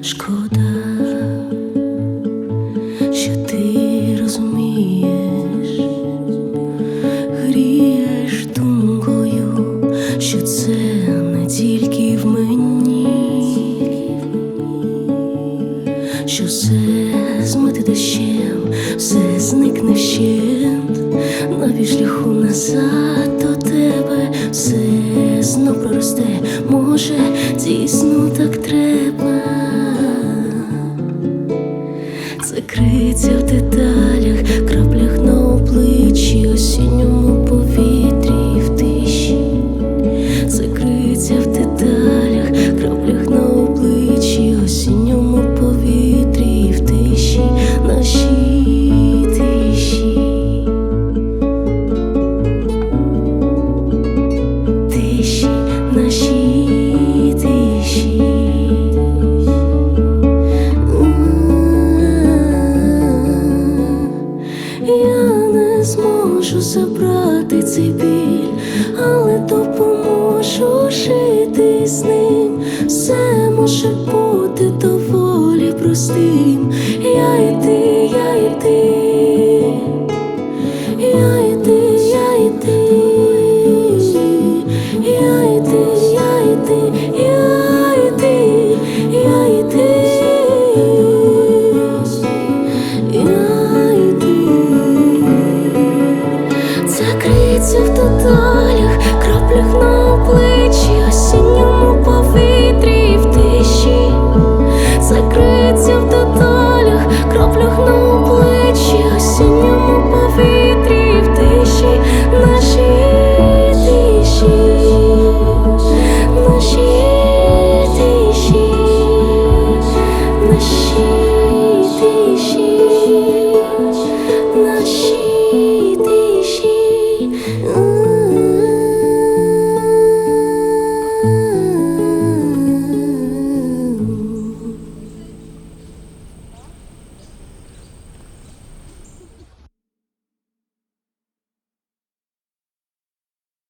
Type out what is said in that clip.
Шкода, що ти розумієш, грієш думкою, що це не тільки в мені, що все змити дощем, все зникне вщент, навіть шляху назад до тебе все знов проросте, може, дійсно так треба. Це криється в деталях, краплях на обличчі, осінньому повітрі в тиші. Це криється в деталях, краплях на обличчі, осінньому повітрі в тиші, нашій тиші. Тиші, нашій тиші. Я не зможу забрати цей біль, але допоможу жити з ним. Все може бути доволі простим,